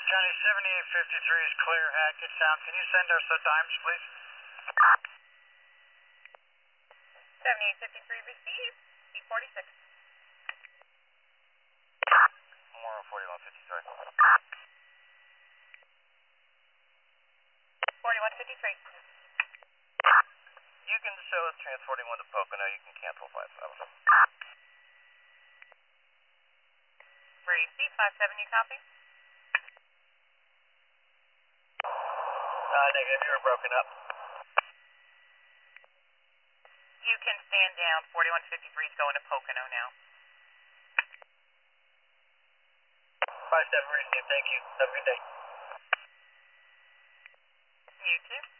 County 7853 is clear, Hackett Sound. Can you send us the times, please? 7853 received, E46. More 4153. 4153. You can show us transporting 1 to Pocono. You can cancel 57. Receive 57, you copy? Negative, you were broken up. You can stand down. 4153 is going to Pocono now. 57 received, thank you. Have a good day. You too.